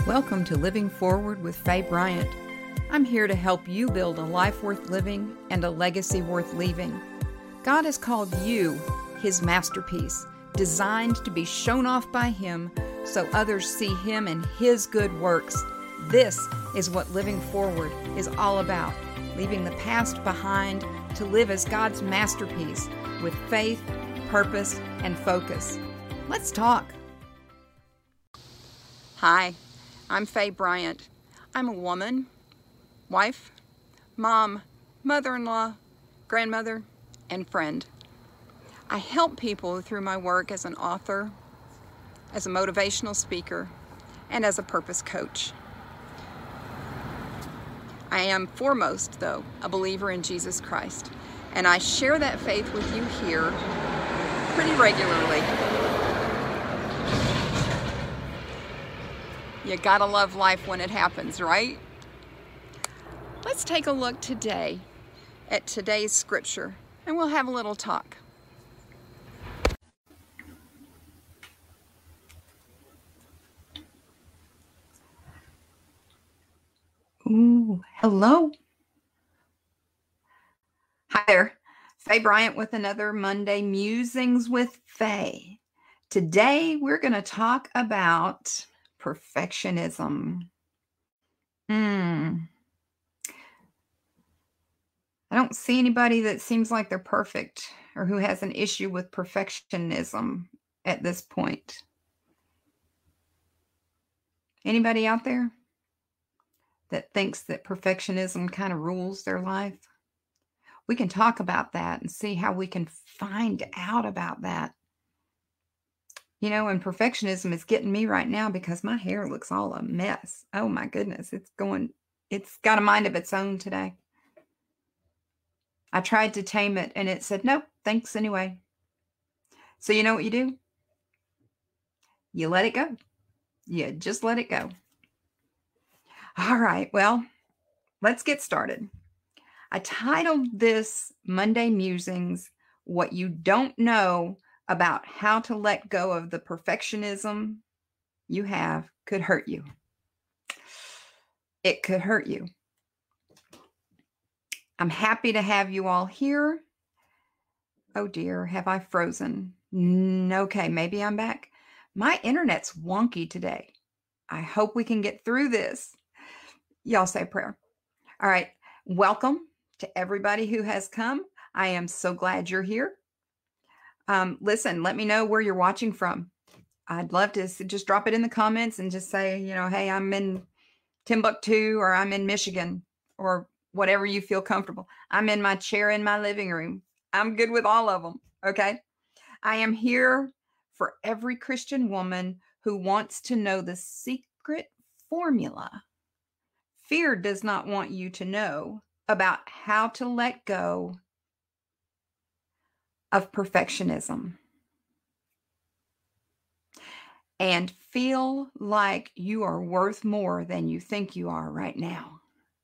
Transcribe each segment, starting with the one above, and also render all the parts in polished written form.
Welcome to Living Forward with Faye Bryant. I'm here to help you build a life worth living and a legacy worth leaving. God has called you His masterpiece, designed to be shown off by Him so others see Him and His good works. This is what Living Forward is all about, leaving the past behind to live as God's masterpiece with faith, purpose, and focus. Let's talk. Hi, I'm Faye Bryant. I'm a woman, wife, mom, mother-in-law, grandmother, and friend. I help people through my work as an author, as a motivational speaker, and as a purpose coach. I am foremost, though, a believer in Jesus Christ, and I share that faith with you here pretty regularly. You gotta love life when it happens, right? Let's take a look today at today's scripture, and we'll have a little talk. Ooh, hello. Hi there. Faye Bryant with another Monday Musings with Faye. Today we're going to talk about perfectionism. I don't see anybody that seems like they're perfect or who has an issue with perfectionism at this point. Anybody out there that thinks that perfectionism kind of rules their life? We can talk about that and see how we can find out about that. You know, and perfectionism is getting me right now because my hair looks all a mess. Oh my goodness, it's got a mind of its own today. I tried to tame it and it said, nope, thanks anyway. So you know what you do? You let it go. You just let it go. All right, well, let's get started. I titled this Monday Musings, What You Don't Know About How to Let Go of the Perfectionism You Have Could Hurt You. It could hurt you. I'm happy to have you all here. Oh dear, have I frozen? Okay, maybe I'm back. My internet's wonky today. I hope we can get through this. Y'all say a prayer. All right, welcome to everybody who has come. I am so glad you're here. Listen, let me know where you're watching from. I'd love to just drop it in the comments and just say, hey, I'm in Timbuktu or I'm in Michigan or whatever you feel comfortable. I'm in my chair in my living room. I'm good with all of them. Okay. I am here for every Christian woman who wants to know the secret formula. Fear does not want you to know about how to let go of perfectionism and feel like you are worth more than you think you are right now.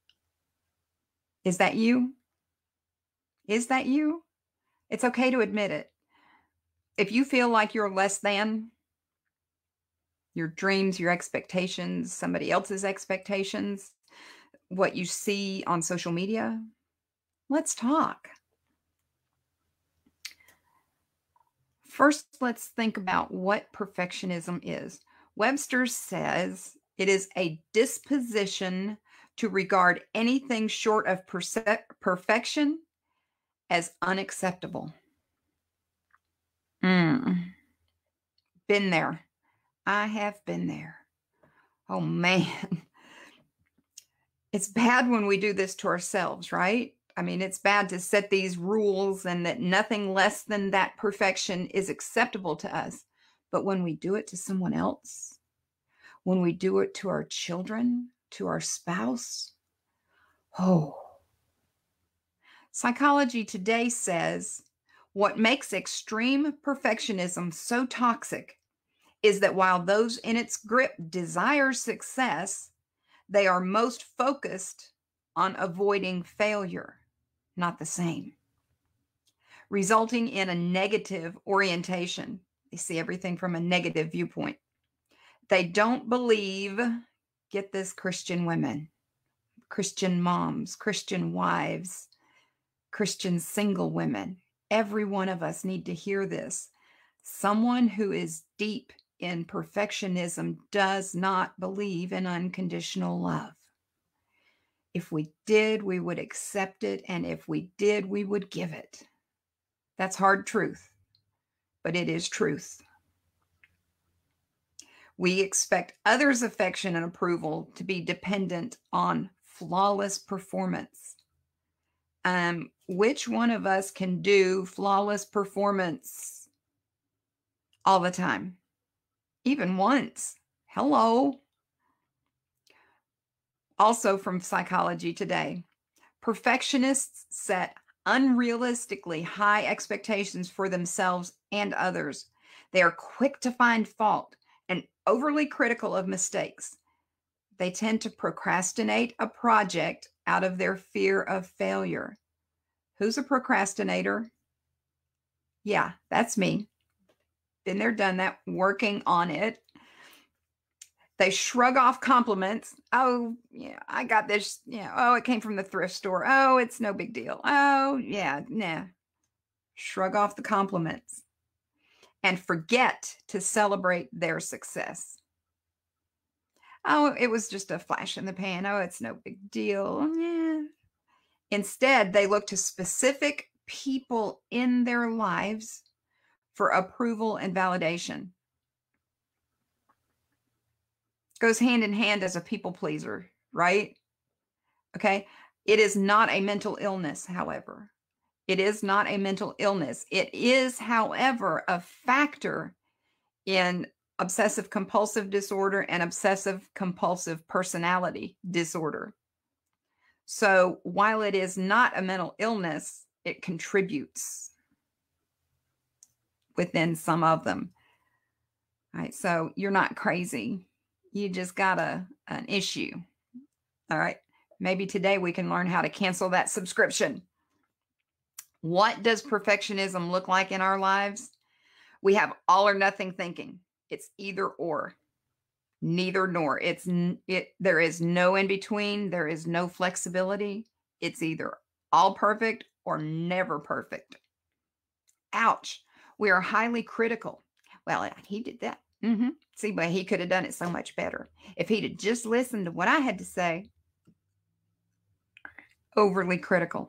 Is that you? Is that you? It's okay to admit it. If you feel like you're less than your dreams, your expectations, somebody else's expectations, what you see on social media, let's talk. First, let's think about what perfectionism is. Webster says it is a disposition to regard anything short of perfection as unacceptable. Been there. I have been there. Oh man. It's bad when we do this to ourselves, right? I mean, it's bad to set these rules and that nothing less than that perfection is acceptable to us. But when we do it to someone else, when we do it to our children, to our spouse, Psychology Today says what makes extreme perfectionism so toxic is that while those in its grip desire success, they are most focused on avoiding failure, not the same, resulting in a negative orientation. They see everything from a negative viewpoint. They don't believe Get this, Christian women, Christian moms, Christian wives, Christian single women. Every one of us need to hear this. Someone who is deep in perfectionism does not believe in unconditional love. If we did, we would accept it. And if we did, we would give it. That's hard truth, but it is truth. We expect others' affection and approval to be dependent on flawless performance. Which one of us can do flawless performance all the time? Even once. Hello. Also from Psychology Today, perfectionists set unrealistically high expectations for themselves and others. They are quick to find fault and overly critical of mistakes. They tend to procrastinate a project out of their fear of failure. Who's a procrastinator? Yeah, that's me. Been there, done that, working on it. They shrug off compliments. Oh, yeah, I got this. Yeah. Oh, it came from the thrift store. Oh, it's no big deal. Oh, yeah, nah. Shrug off the compliments and forget to celebrate their success. Oh, it was just a flash in the pan. Oh, it's no big deal. Yeah. Instead, they look to specific people in their lives for approval and validation. Goes hand in hand as a people pleaser, right? Okay. It is not a mental illness, however. It is not a mental illness. It is, however, a factor in obsessive compulsive disorder and obsessive compulsive personality disorder. So while it is not a mental illness, it contributes within some of them. All right. So you're not crazy. You just got an issue. All right. Maybe today we can learn how to cancel that subscription. What does perfectionism look like in our lives? We have all or nothing thinking. It's either or, neither nor. There is no in between. There is no flexibility. It's either all perfect or never perfect. Ouch. We are highly critical. Well, he did that. See, but he could have done it so much better. If he'd have just listened to what I had to say. Overly critical.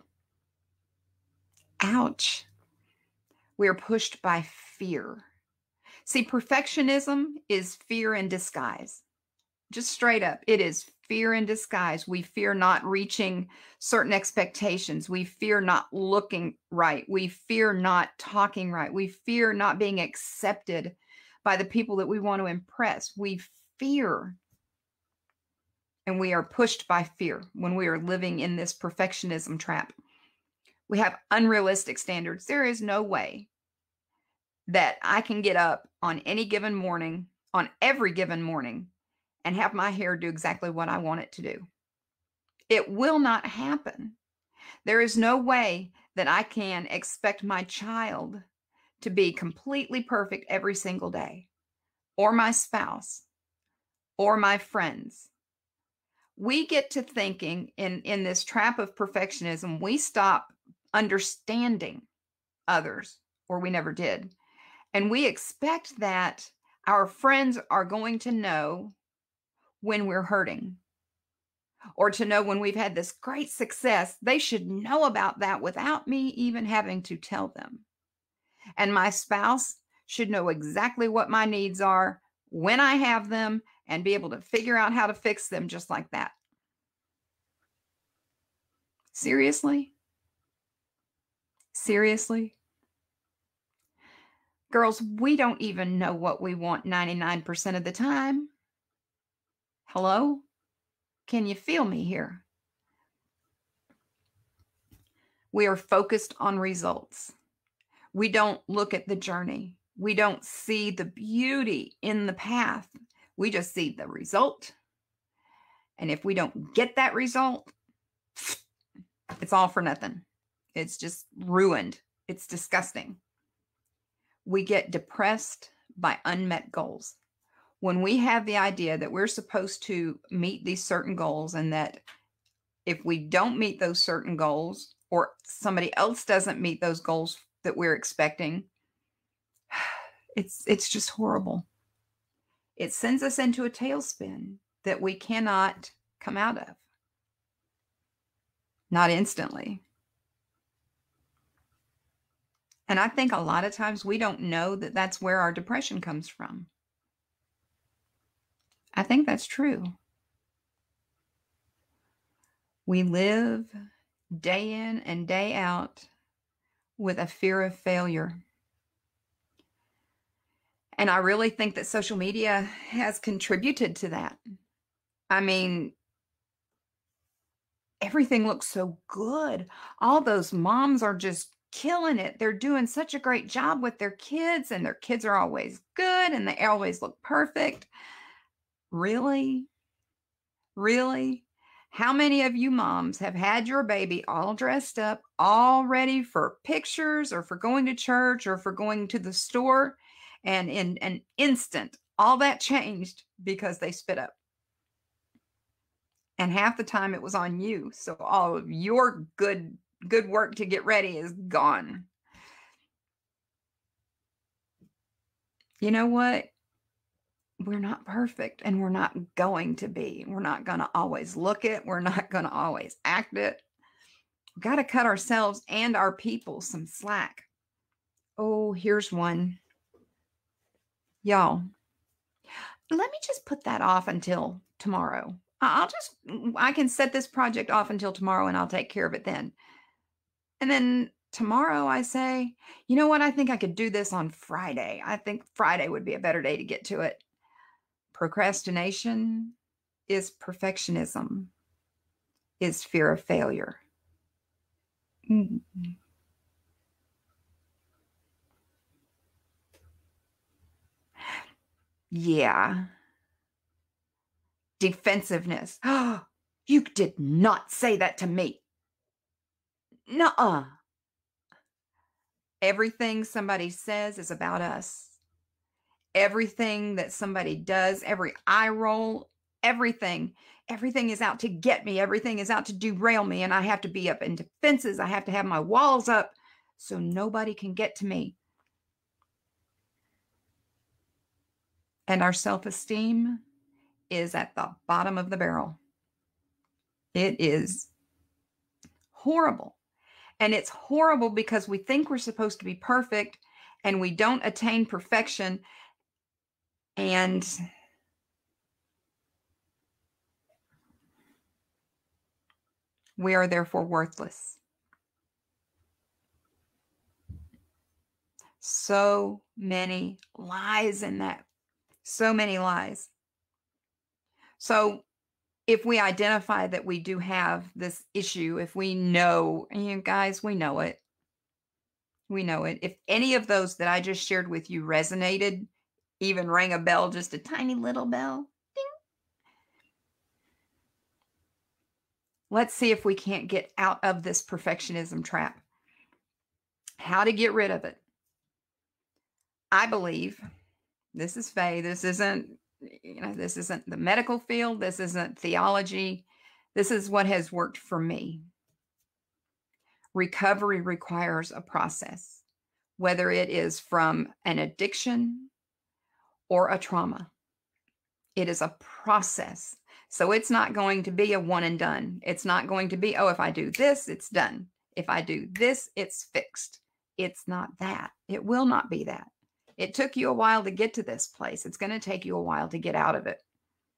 Ouch. We are pushed by fear. See, perfectionism is fear in disguise. Just straight up, it is fear in disguise. We fear not reaching certain expectations. We fear not looking right. We fear not talking right. We fear not being accepted by the people that we want to impress. We fear. And we are pushed by fear when we are living in this perfectionism trap. We have unrealistic standards. There is no way that I can get up on any given morning, on every given morning, and have my hair do exactly what I want it to do. It will not happen. There is no way that I can expect my child to be completely perfect every single day, or my spouse, or my friends. We get to thinking in this trap of perfectionism, we stop understanding others, or we never did. And we expect that our friends are going to know when we're hurting, or to know when we've had this great success. They should know about that without me even having to tell them. And my spouse should know exactly what my needs are when I have them and be able to figure out how to fix them just like that. Seriously? Seriously? Girls, we don't even know what we want 99% of the time. Hello? Can you feel me here? We are focused on results. We don't look at the journey. We don't see the beauty in the path. We just see the result. And if we don't get that result, it's all for nothing. It's just ruined. It's disgusting. We get depressed by unmet goals. When we have the idea that we're supposed to meet these certain goals, and that if we don't meet those certain goals, or somebody else doesn't meet those goals that we're expecting, it's just horrible. It sends us into a tailspin that we cannot come out of. Not instantly. And I think a lot of times we don't know that that's where our depression comes from. I think that's true. We live day in and day out with a fear of failure. And I really think that social media has contributed to that. I mean, everything looks so good. All those moms are just killing it. They're doing such a great job with their kids, and their kids are always good and they always look perfect. Really? Really? How many of you moms have had your baby all dressed up, all ready for pictures or for going to church or for going to the store, and in an instant, all that changed because they spit up? And half the time it was on you. So all of your good work to get ready is gone. You know what? We're not perfect, and we're not going to be. We're not going to always look it. We're not going to always act it. We've got to cut ourselves and our people some slack. Oh, here's one. Y'all, let me just put that off until tomorrow. I can set this project off until tomorrow and I'll take care of it then. And then tomorrow I say, you know what? I think I could do this on Friday. I think Friday would be a better day to get to it. Procrastination is perfectionism, is fear of failure. Yeah. Defensiveness. Oh, you did not say that to me. Nuh-uh. Everything somebody says is about us. Everything that somebody does, every eye roll, everything is out to get me. Everything is out to derail me. And I have to be up in defenses. I have to have my walls up so nobody can get to me. And our self-esteem is at the bottom of the barrel. It is horrible. And it's horrible because we think we're supposed to be perfect and we don't attain perfection. And we are therefore worthless. So many lies in that. So many lies. So if we identify that we do have this issue, if we know, and you guys, we know it. We know it. If any of those that I just shared with you resonated, even rang a bell, just a tiny little bell, ding. Let's see if we can't get out of this perfectionism trap. How to get rid of it. I believe, this is Faye, this isn't the medical field, this isn't theology. This is what has worked for me. Recovery requires a process, whether it is from an addiction or a trauma. It is a process. So it's not going to be a one and done. It's not going to be, oh, if I do this, it's done. If I do this, it's fixed. It's not that. It will not be that. It took you a while to get to this place. It's going to take you a while to get out of it.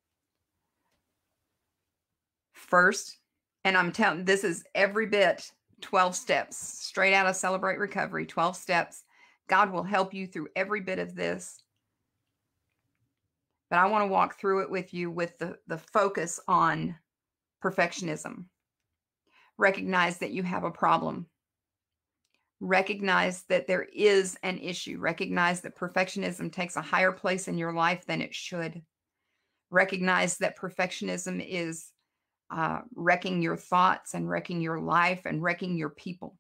First, and I'm telling, this is every bit 12 steps, straight out of Celebrate Recovery, 12 steps. God will help you through every bit of this. But I want to walk through it with you with the focus on perfectionism. Recognize that you have a problem. Recognize that there is an issue. Recognize that perfectionism takes a higher place in your life than it should. Recognize that perfectionism is wrecking your thoughts and wrecking your life and wrecking your people.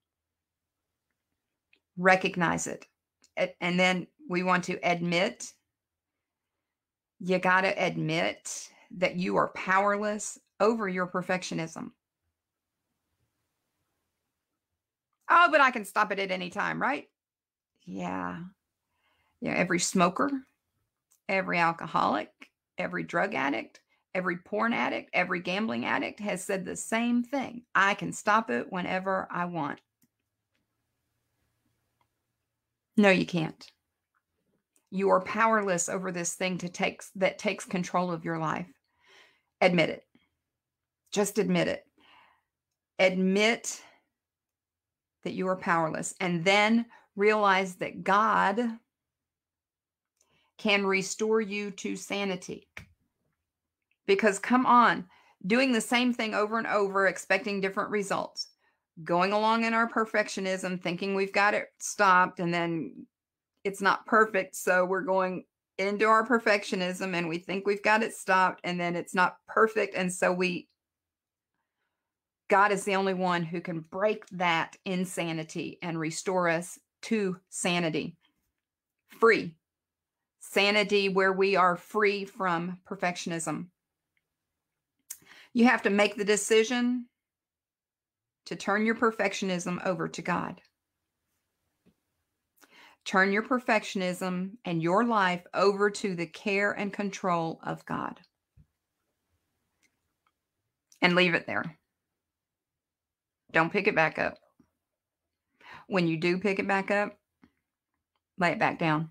Recognize it. And then we want to admit You got to admit that you are powerless over your perfectionism. Oh, but I can stop it at any time, right? Yeah. Yeah. Every smoker, every alcoholic, every drug addict, every porn addict, every gambling addict has said the same thing. I can stop it whenever I want. No, you can't. You are powerless over this thing that takes control of your life. Admit it. Just admit it. Admit that you are powerless, and then realize that God can restore you to sanity. Because come on, doing the same thing over and over, expecting different results, going along in our perfectionism, thinking we've got it stopped, and then it's not perfect. So we're going into our perfectionism and we think we've got it stopped, and then it's not perfect. And so God is the only one who can break that insanity and restore us to sanity. Free. Sanity where we are free from perfectionism. You have to make the decision to turn your perfectionism over to God. Turn your perfectionism and your life over to the care and control of God. And leave it there. Don't pick it back up. When you do pick it back up, lay it back down.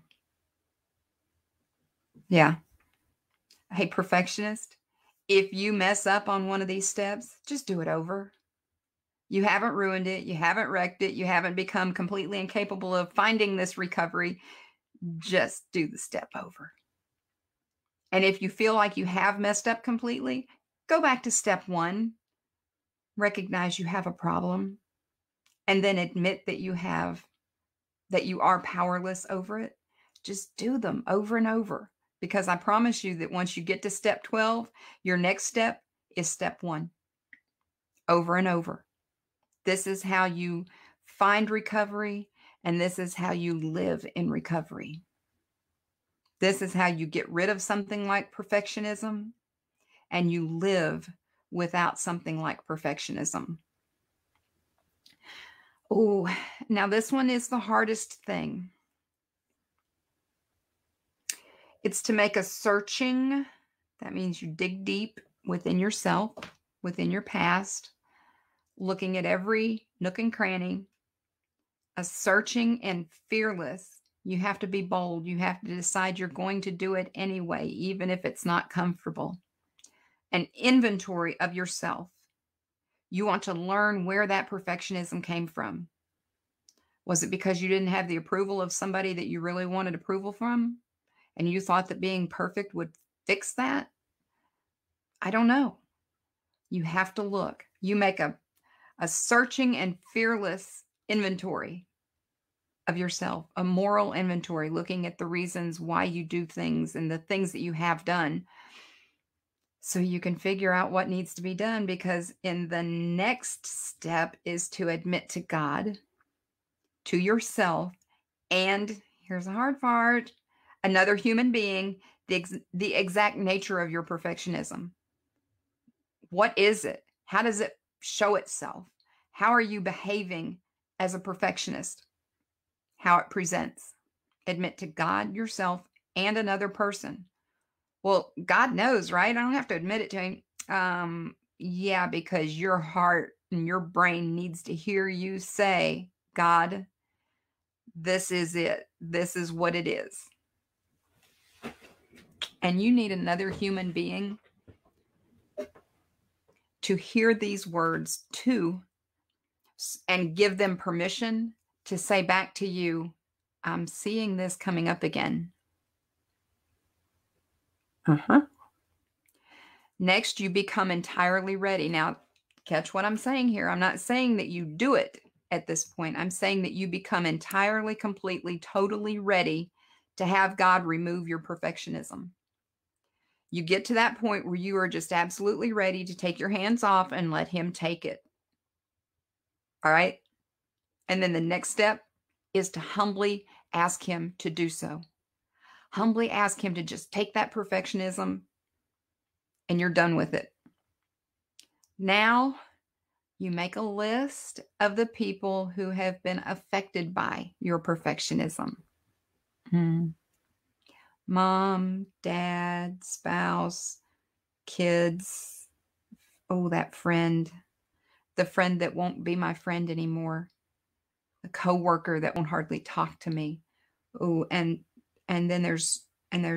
Yeah. Hey, perfectionist, if you mess up on one of these steps, just do it over. You haven't ruined it. You haven't wrecked it. You haven't become completely incapable of finding this recovery. Just do the step over. And if you feel like you have messed up completely, go back to step one. Recognize you have a problem, and then admit that you are powerless over it. Just do them over and over, because I promise you that once you get to step 12, your next step is step 1. Over and over. This is how you find recovery, and this is how you live in recovery. This is how you get rid of something like perfectionism, and you live without something like perfectionism. Oh, now this one is the hardest thing. It's to make a searching. That means you dig deep within yourself, within your past, looking at every nook and cranny. A searching and fearless. You have to be bold. You have to decide you're going to do it anyway, even if it's not comfortable. An inventory of yourself. You want to learn where that perfectionism came from. Was it because you didn't have the approval of somebody that you really wanted approval from, and you thought that being perfect would fix that? I don't know. You have to look. You make a searching and fearless inventory of yourself, a moral inventory, looking at the reasons why you do things and the things that you have done, so you can figure out what needs to be done. Because in the next step is to admit to God, to yourself, and here's the hard part, another human being, the exact nature of your perfectionism. What is it? How does it show itself? How are you behaving as a perfectionist? How it presents. Admit to God, yourself, and another person. Well, God knows, right? I don't have to admit it to him. Yeah, because your heart and your brain needs to hear you say, God, this is it. This is what it is. And you need another human being to hear these words too, and give them permission to say back to you, I'm seeing this coming up again. Next, you become entirely ready. Now, catch what I'm saying here. I'm not saying that you do it at this point. I'm saying that you become entirely, completely, totally ready to have God remove your perfectionism. You get to that point where you are just absolutely ready to take your hands off and let him take it. All right? And then the next step is to humbly ask him to do so. Humbly ask him to just take that perfectionism and you're done with it. Now you make a list of the people who have been affected by your perfectionism. Mom, dad, spouse, kids. Oh, that friend. The friend that won't be my friend anymore. The coworker that won't hardly talk to me. Oh, and then there's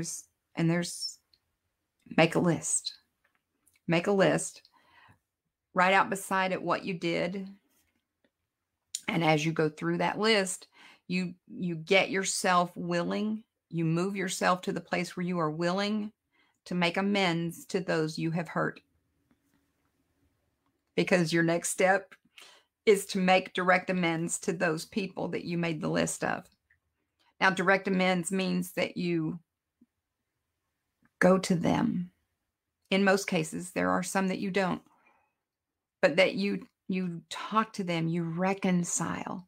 make a list. Make a list. Write out beside it what you did. And as you go through that list, you get yourself willing, you move yourself to the place where you are willing to make amends to those you have hurt. Because your next step is to make direct amends to those people that you made the list of. Now, direct amends means that you go to them. In most cases, there are some that you don't, but that you talk to them, you reconcile,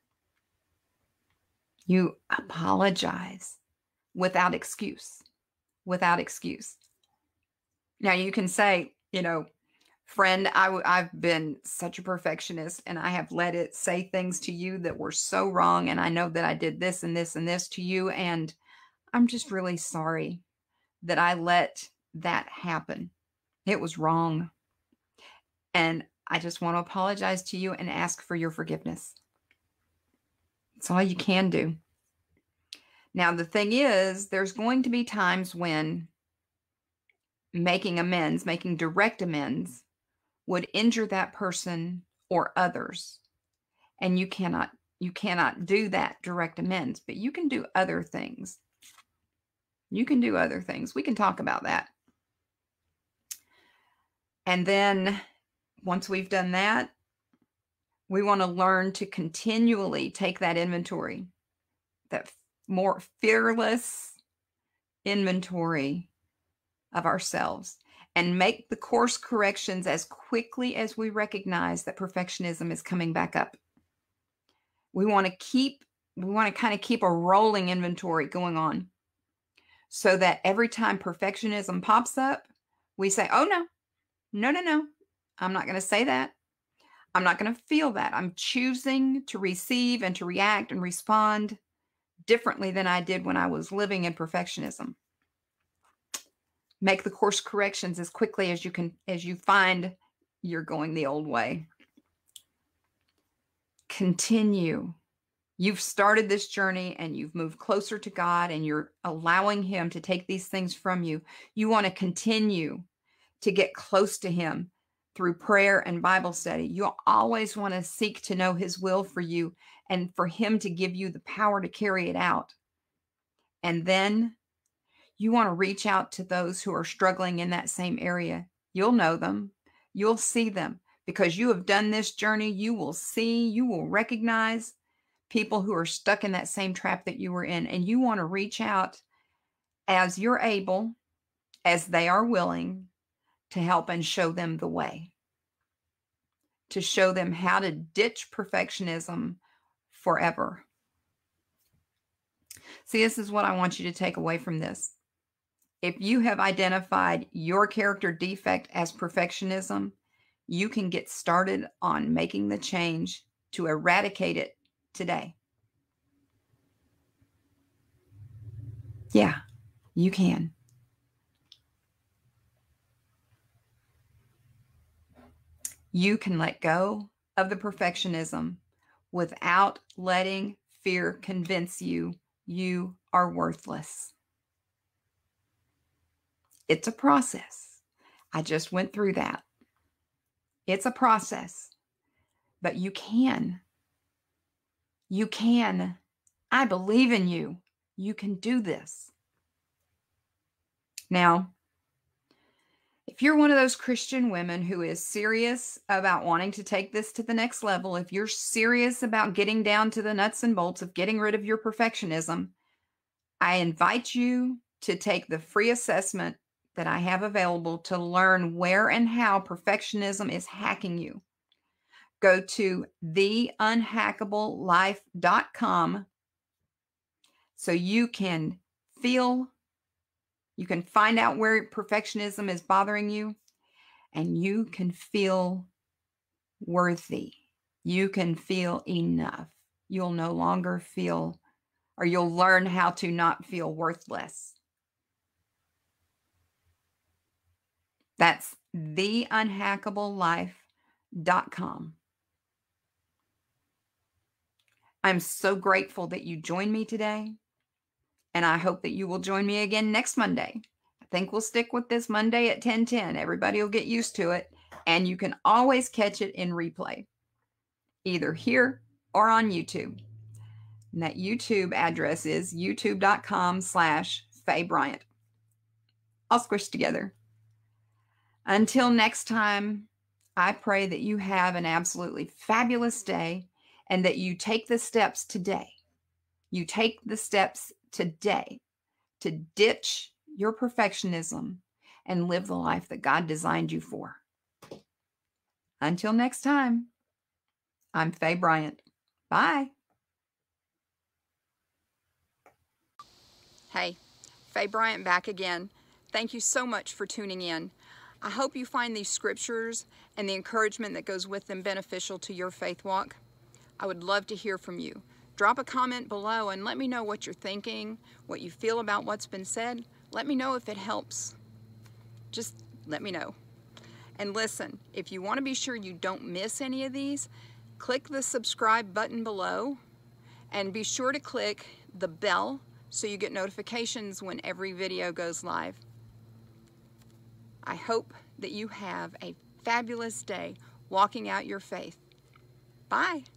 you apologize without excuse, without excuse. Now, you can say, friend, I've been such a perfectionist and I have let it say things to you that were so wrong. And I know that I did this and this and this to you. And I'm just really sorry that I let that happen. It was wrong. And I just want to apologize to you and ask for your forgiveness. That's all you can do. Now, the thing is, there's going to be times when making amends, making direct amends, would injure that person or others. And you cannot do that direct amends, but you can do other things. You can do other things. We can talk about that. And then once we've done that, we want to learn to continually take that inventory, that more fearless inventory of ourselves, and make the course corrections as quickly as we recognize that perfectionism is coming back up. We want to kind of keep a rolling inventory going on so that every time perfectionism pops up, we say, oh, no, I'm not going to say that. I'm not going to feel that. I'm choosing to receive and to react and respond differently than I did when I was living in perfectionism. Make the course corrections as quickly as you can, as you find you're going the old way. Continue. You've started this journey and you've moved closer to God and you're allowing Him to take these things from you. You want to continue to get close to Him through prayer and Bible study. You always want to seek to know His will for you and for Him to give you the power to carry it out. And then you want to reach out to those who are struggling in that same area. You'll know them. You'll see them because you have done this journey. You will recognize people who are stuck in that same trap that you were in. And you want to reach out as you're able, as they are willing, to help and show them the way, to show them how to ditch perfectionism forever. See, this is what I want you to take away from this. If you have identified your character defect as perfectionism, you can get started on making the change to eradicate it today. Yeah, you can. You can let go of the perfectionism without letting fear convince you you are worthless. It's a process. I just went through that. It's a process, but you can. You can. I believe in you. You can do this. Now, if you're one of those Christian women who is serious about wanting to take this to the next level, if you're serious about getting down to the nuts and bolts of getting rid of your perfectionism, I invite you to take the free assessment that I have available to learn where and how perfectionism is hacking you. Go to theunhackable.life.com so you can find out where perfectionism is bothering you, and you can feel worthy. You can feel enough. You'll no longer feel, or you'll learn how to not feel worthless. That's theunhackable.life.com. I'm so grateful that you joined me today, and I hope that you will join me again next Monday. I think we'll stick with this Monday at 10:10. Everybody will get used to it, and you can always catch it in replay, either here or on YouTube. And that YouTube address is youtube.com/Faye Bryant. All squished together. Until next time, I pray that you have an absolutely fabulous day and that you take the steps today. You take the steps today to ditch your perfectionism and live the life that God designed you for. Until next time, I'm Faye Bryant. Bye. Hey, Faye Bryant back again. Thank you so much for tuning in. I hope you find these scriptures and the encouragement that goes with them beneficial to your faith walk. I would love to hear from you. Drop a comment below and let me know what you're thinking, what you feel about what's been said. Let me know if it helps. Just let me know. And listen, if you want to be sure you don't miss any of these, click the subscribe button below and be sure to click the bell so you get notifications when every video goes live. I hope that you have a fabulous day walking out your faith. Bye.